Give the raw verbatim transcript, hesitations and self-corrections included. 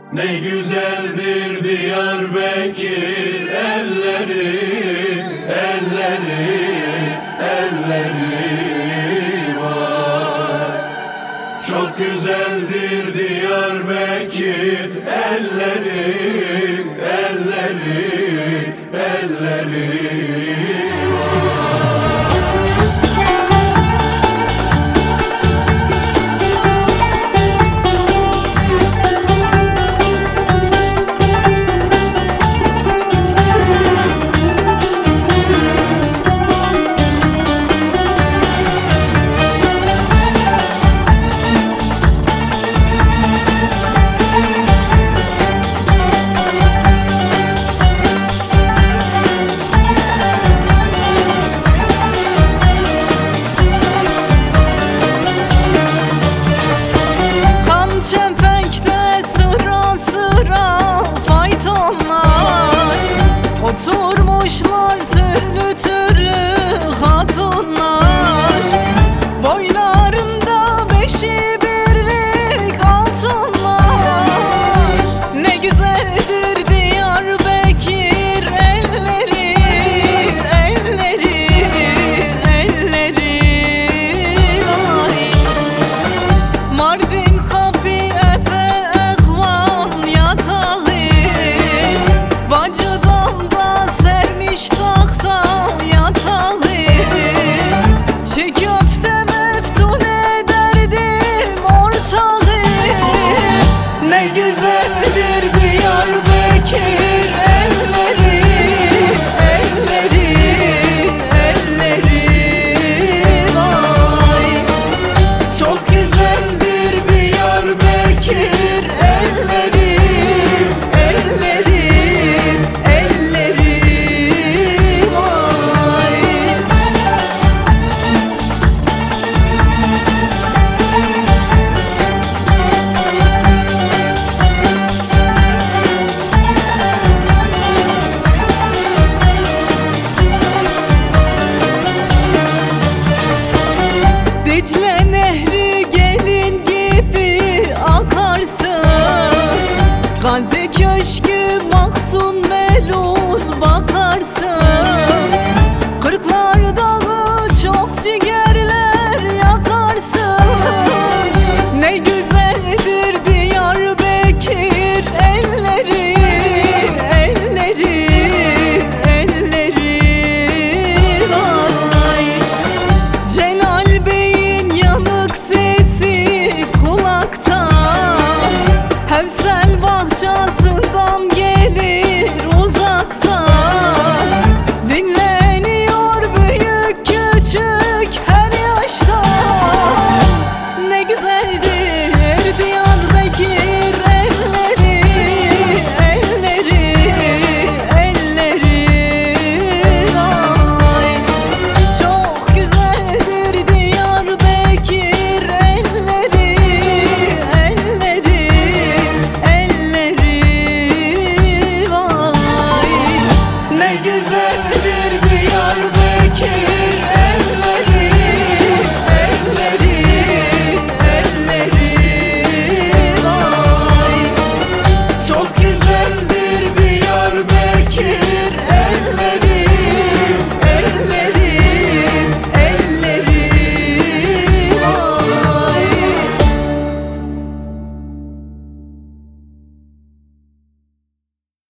Ne güzeldir Diyarbakır elleri, elleri, elleri var. Çok güzeldir Diyarbakır elleri, elleri, elleri var. Çempenkte sıra sıra faytonlar, oturmuşlar türlü türlü hatunlar. Boylarında beşi birlik altınlar. Ne güzeldir Diyarbakır elleri, elleri, elleri. Ay. Mardin ne güzeldir Diyarbakır elleri, elleri, elleri. Vay. Çok güzeldir Diyarbakır elleri, elleri, elleri. Vay. Dicle nehri gelin gibi akarsın, Gazi Köşkü Mahzun Melul bakarsın. Kırklar Dağı çok ciğerler yakarsın. Ne güzeldir Diyarbakır elleri, elleri, elleri. Vay. Celal Bey'in yanık sesi kulakta, Hevsel bahçesinden